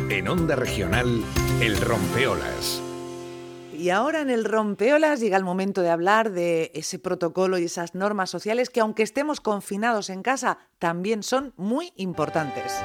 En Onda Regional, El Rompeolas. Y ahora en el Rompeolas llega el momento de hablar de ese protocolo y esas normas sociales que, aunque estemos confinados en casa, también son muy importantes.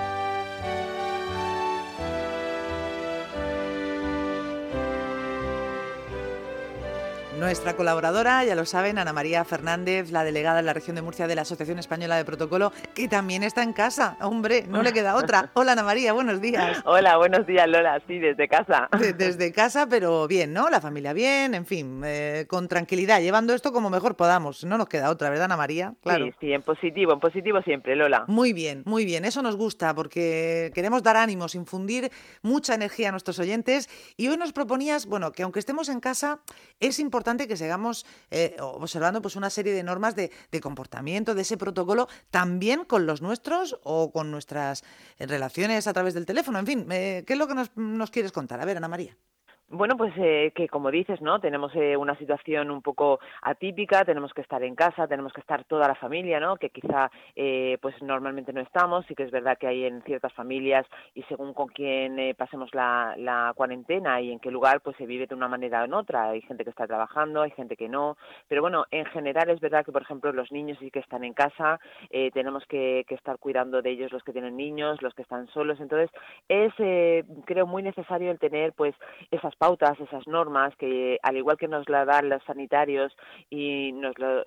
Nuestra colaboradora, ya lo saben, Ana María Fernández, la delegada en la región de Murcia de la Asociación Española de Protocolo, que también está en casa. Hombre, no le queda otra. Hola, Ana María, buenos días. Hola, buenos días, Lola. Sí, desde casa. Desde casa, pero bien, ¿no? La familia bien, en fin, con tranquilidad, llevando esto como mejor podamos. No nos queda otra, ¿verdad, Ana María? Claro. Sí, en positivo siempre, Lola. Muy bien, eso nos gusta porque queremos dar ánimos, infundir mucha energía a nuestros oyentes y hoy nos proponías, bueno, que aunque estemos en casa, es importante que sigamos observando pues una serie de normas de comportamiento, de ese protocolo, también con los nuestros o con nuestras relaciones a través del teléfono, en fin, ¿qué es lo que nos quieres contar? A ver, Ana María. Bueno, pues que como dices, ¿no? Tenemos una situación un poco atípica, tenemos que estar en casa, tenemos que estar toda la familia, ¿no? Que quizá pues normalmente no estamos, sí que es verdad que hay en ciertas familias y según con quién pasemos la cuarentena y en qué lugar, pues se vive de una manera o en otra. Hay gente que está trabajando, hay gente que no, pero bueno, en general es verdad que, por ejemplo, los niños sí que están en casa, tenemos que estar cuidando de ellos los que tienen niños, los que están solos, entonces es, creo, muy necesario el tener, pues, esas pautas, esas normas que al igual que nos la dan los sanitarios y nos lo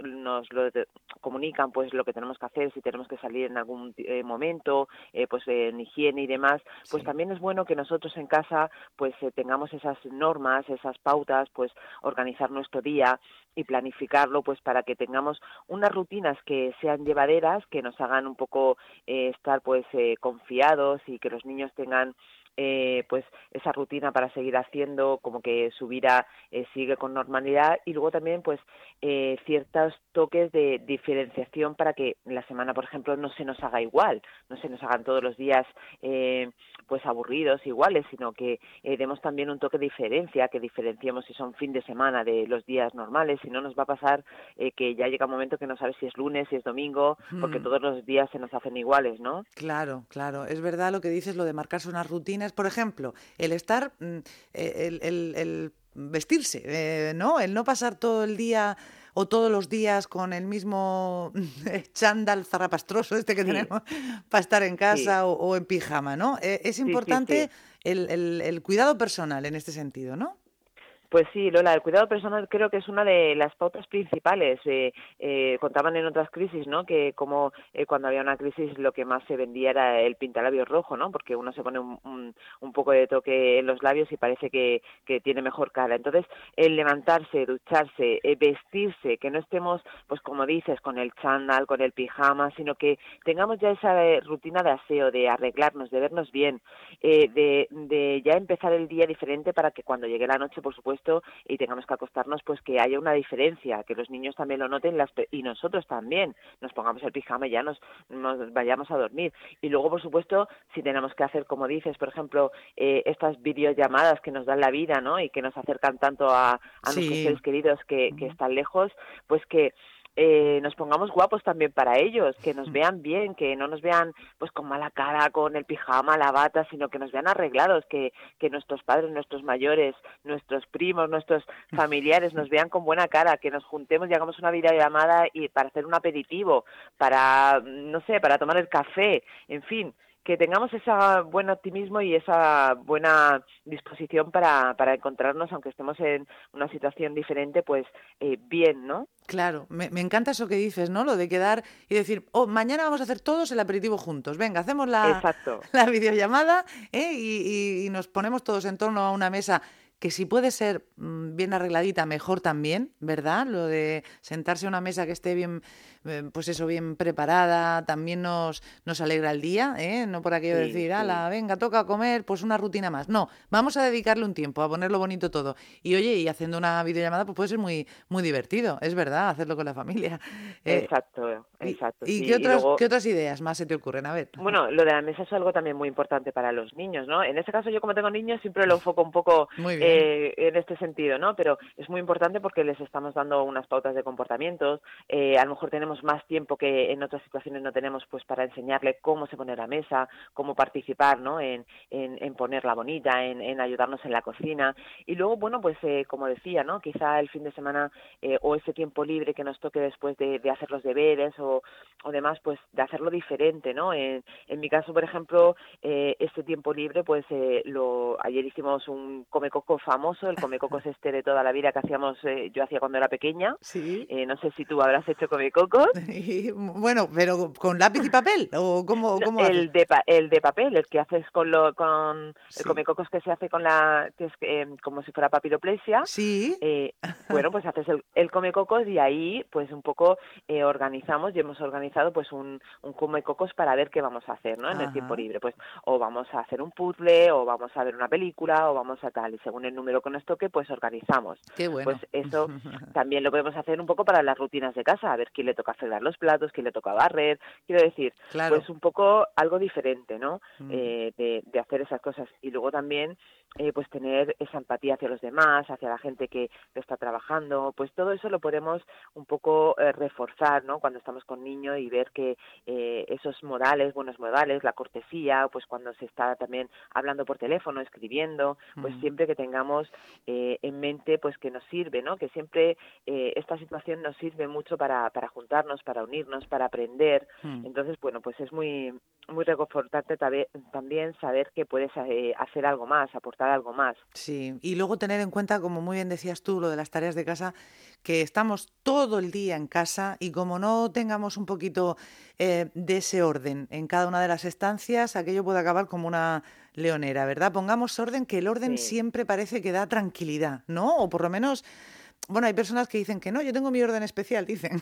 comunican pues lo que tenemos que hacer si tenemos que salir en algún momento, pues en higiene y demás, pues Sí. también es bueno que nosotros en casa pues tengamos esas normas, esas pautas, pues organizar nuestro día y planificarlo pues para que tengamos unas rutinas que sean llevaderas, que nos hagan un poco estar pues confiados y que los niños tengan pues esa rutina para seguir haciendo, como que su vida sigue con normalidad y luego también pues ciertos toques de diferenciación para que la semana, por ejemplo, no se nos haga igual, no se nos hagan todos los días pues aburridos, iguales, sino que demos también un toque de diferencia, que diferenciemos si son fin de semana de los días normales, si no nos va a pasar que ya llega un momento que no sabes si es lunes, si es domingo, porque todos los días se nos hacen iguales, ¿no? Claro, es verdad lo que dices, lo de marcarse unas rutinas, por ejemplo, el estar, el vestirse, ¿no? El no pasar todo el día o todos los días con el mismo chándal zarrapastroso que Sí, tenemos para estar en sí, casa o en pijama, ¿no? Es sí. importante el cuidado personal en este sentido, ¿no? Pues sí, Lola, el cuidado personal creo que es una de las pautas principales. Contaban en otras crisis, ¿no? Que como cuando había una crisis lo que más se vendía era el pintalabios rojo, ¿no? Porque uno se pone un poco de toque en los labios y parece que tiene mejor cara. Entonces, el levantarse, ducharse, vestirse, que no estemos, pues como dices, con el chándal, con el pijama, sino que tengamos ya esa rutina de aseo, de arreglarnos, de vernos bien, de ya empezar el día diferente para que cuando llegue la noche, por supuesto, y tengamos que acostarnos, pues que haya una diferencia, que los niños también lo noten y nosotros también nos pongamos el pijama y ya nos vayamos a dormir. Y luego, por supuesto, si tenemos que hacer, como dices, por ejemplo, estas videollamadas que nos dan la vida, ¿no? Y que nos acercan tanto a nuestros Sí. seres queridos que están lejos, pues que nos pongamos guapos también para ellos, que nos vean bien, que no nos vean pues con mala cara, con el pijama, la bata, sino que nos vean arreglados, que nuestros padres, nuestros mayores, nuestros primos, nuestros familiares nos vean con buena cara, que nos juntemos y hagamos una videollamada y para hacer un aperitivo, para, no sé, para tomar el café, en fin, que tengamos ese buen optimismo y esa buena disposición para encontrarnos, aunque estemos en una situación diferente, pues bien, ¿no? Claro, me encanta eso que dices, ¿no? Lo de quedar y decir, oh, mañana vamos a hacer todos el aperitivo juntos. Venga, hacemos Exacto. la videollamada, y nos ponemos todos en torno a una mesa que si puede ser bien arregladita, mejor también, ¿verdad? Lo de sentarse a una mesa que esté bien, pues eso, bien preparada, también nos alegra el día, ¿eh? No por aquello de Sí, decir, sí. ala, venga, toca comer, pues una rutina más. No, vamos a dedicarle un tiempo a ponerlo bonito todo. Y oye, y haciendo una videollamada, pues puede ser muy, muy divertido, es verdad, hacerlo con la familia. Eh, Exacto, ¿Y sí. qué Y luego, qué otras ideas más se te ocurren? A ver. bueno, lo de la mesa es algo también muy importante para los niños, ¿no? En este caso yo como tengo niños siempre lo enfoco un poco Muy en este sentido, ¿no? Pero es muy importante porque les estamos dando unas pautas de comportamientos. A lo mejor tenemos más tiempo que en otras situaciones no tenemos, pues para enseñarle cómo se pone la mesa, cómo participar, ¿no? En ponerla bonita, en ayudarnos en la cocina. Y luego, bueno, pues como decía, ¿no? Quizá el fin de semana o ese tiempo libre que nos toque después de hacer los deberes o demás, pues de hacerlo diferente, ¿no? En mi caso, por ejemplo, este tiempo libre, pues ayer hicimos un comecoco famoso, el comecocos este de toda la vida que yo hacía cuando era pequeña. Sí. No sé si tú habrás hecho comecocos. Bueno, pero ¿con lápiz y papel? ¿O cómo haces? El de papel, el que haces con el Sí. comecocos que se hace que es como si fuera papiloplesia. Sí. Bueno, pues haces el comecocos y ahí pues un poco organizamos y hemos organizado pues un comecocos para ver qué vamos a hacer, ¿no? En el tiempo libre, pues o vamos a hacer un puzzle o vamos a ver una película o vamos a tal, y según el número que nos toque pues organizamos. Qué bueno. Pues eso también lo podemos hacer un poco para las rutinas de casa, a ver quién le toca fregar los platos, quién le toca barrer, quiero decir, claro. pues un poco algo diferente, ¿no? De hacer esas cosas. Y luego también pues tener esa empatía hacia los demás, hacia la gente que está trabajando, pues todo eso lo podemos un poco reforzar, ¿no? Cuando estamos con niños y ver que esos buenos modales, la cortesía, pues cuando se está también hablando por teléfono, escribiendo, pues siempre que tengamos en mente pues que nos sirve, ¿no? Que siempre esta situación nos sirve mucho para juntarnos, para unirnos, para aprender. Entonces, bueno, pues es muy reconfortante también saber que puedes hacer algo más, aportar algo más. Sí, y luego tener en cuenta, como muy bien decías tú, lo de las tareas de casa, que estamos todo el día en casa y como no tengamos un poquito de ese orden en cada una de las estancias, aquello puede acabar como una leonera, ¿verdad? Pongamos orden, que el orden siempre parece que da tranquilidad, ¿no? O por lo menos... Bueno, hay personas que dicen que no, yo tengo mi orden especial, dicen.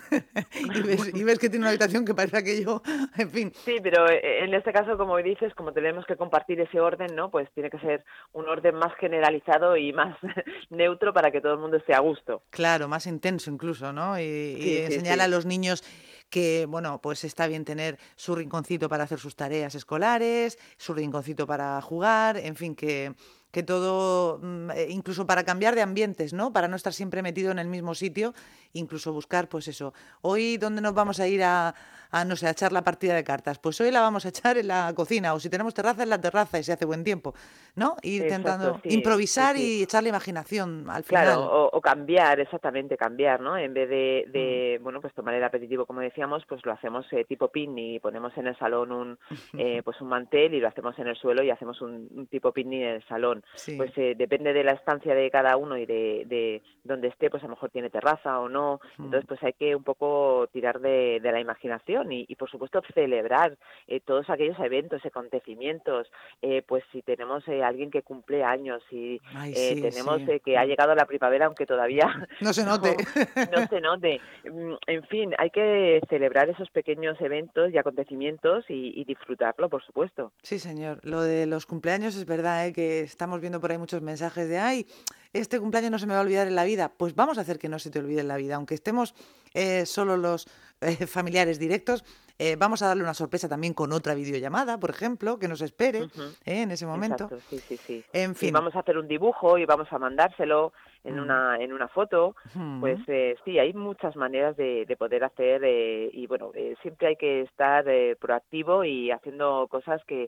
y ves que tiene una habitación que parece aquello, en fin. Sí, pero en este caso, como dices, como tenemos que compartir ese orden, ¿no? Pues tiene que ser un orden más generalizado y más neutro para que todo el mundo esté a gusto. Claro, más intenso incluso, ¿no? Y enseñar a los niños que, bueno, pues está bien tener su rinconcito para hacer sus tareas escolares, su rinconcito para jugar, en fin, que todo, incluso para cambiar de ambientes, ¿no? Para no estar siempre metido en el mismo sitio, incluso buscar, pues eso, hoy dónde nos vamos a ir no sé, a echar la partida de cartas, pues hoy la vamos a echar en la cocina, o si tenemos terraza, en la terraza y se hace buen tiempo, ¿no? Ir intentando improvisar y echar la imaginación al final. Claro, o cambiar, exactamente, cambiar, ¿no? En vez de bueno, pues tomar el aperitivo, como decíamos, pues lo hacemos tipo picnic y ponemos en el salón pues un mantel y lo hacemos en el suelo y hacemos un tipo picnic en el salón. Sí. Pues depende de la estancia de cada uno y de donde esté, pues a lo mejor tiene terraza o no. Entonces, pues hay que un poco tirar de la imaginación y por supuesto, celebrar todos aquellos eventos, acontecimientos. Pues si tenemos alguien que cumple años, si tenemos que ha llegado la primavera, aunque todavía no se note. No se note. En fin, hay que celebrar esos pequeños eventos y acontecimientos y disfrutarlo, por supuesto. Sí, señor. Lo de los cumpleaños es verdad, que estamos viendo por ahí muchos mensajes de ¡ay, este cumpleaños no se me va a olvidar en la vida! Pues vamos a hacer que no se te olvide en la vida. Aunque estemos solo los familiares directos, vamos a darle una sorpresa también con otra videollamada, por ejemplo, que nos espere en ese momento. Exacto, sí. En fin. Vamos a hacer un dibujo y vamos a mandárselo en una foto. Pues sí, hay muchas maneras de poder hacer y bueno, siempre hay que estar proactivo y haciendo cosas que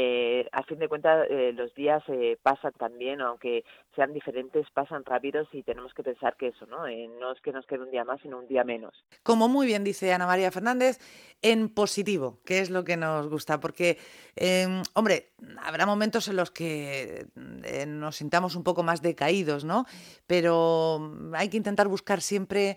a fin de cuentas los días pasan también, aunque sean diferentes, pasan rápidos y tenemos que pensar que eso, ¿no? No es que nos quede un día más, sino un día menos. Como muy bien dice Ana María Fernández, en positivo, que es lo que nos gusta, porque, hombre, habrá momentos en los que nos sintamos un poco más decaídos, ¿no? Pero hay que intentar buscar siempre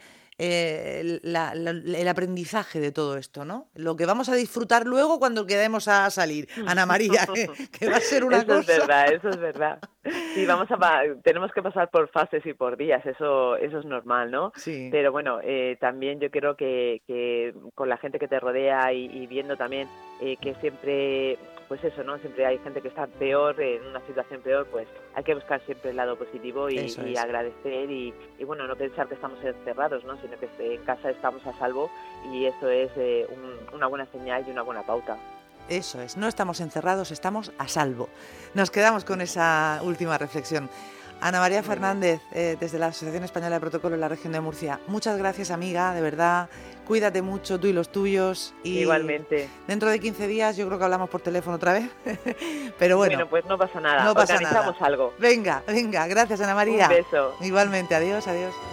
el aprendizaje de todo esto, ¿no? Lo que vamos a disfrutar luego cuando quedemos a salir, Ana María, que va a ser una cosa... Eso es verdad. Sí, tenemos que pasar por fases y por días, eso es normal, ¿no? Sí. Pero bueno, también yo creo que con la gente que te rodea y viendo también que siempre... Pues eso, ¿no? Siempre hay gente que está peor, en una situación peor, pues hay que buscar siempre el lado positivo y agradecer y bueno, no pensar que estamos encerrados, ¿no? Sino que en casa estamos a salvo y eso es una buena señal y una buena pauta. Eso es, no estamos encerrados, estamos a salvo. Nos quedamos con esa última reflexión. Ana María Fernández, desde la Asociación Española de Protocolo en la región de Murcia. Muchas gracias, amiga, de verdad. Cuídate mucho, tú y los tuyos. Y igualmente. Dentro de 15 días yo creo que hablamos por teléfono otra vez. Pero bueno, pues no pasa nada. No pasa Organizamos nada. algo. Venga, gracias, Ana María. Un beso. Igualmente, adiós.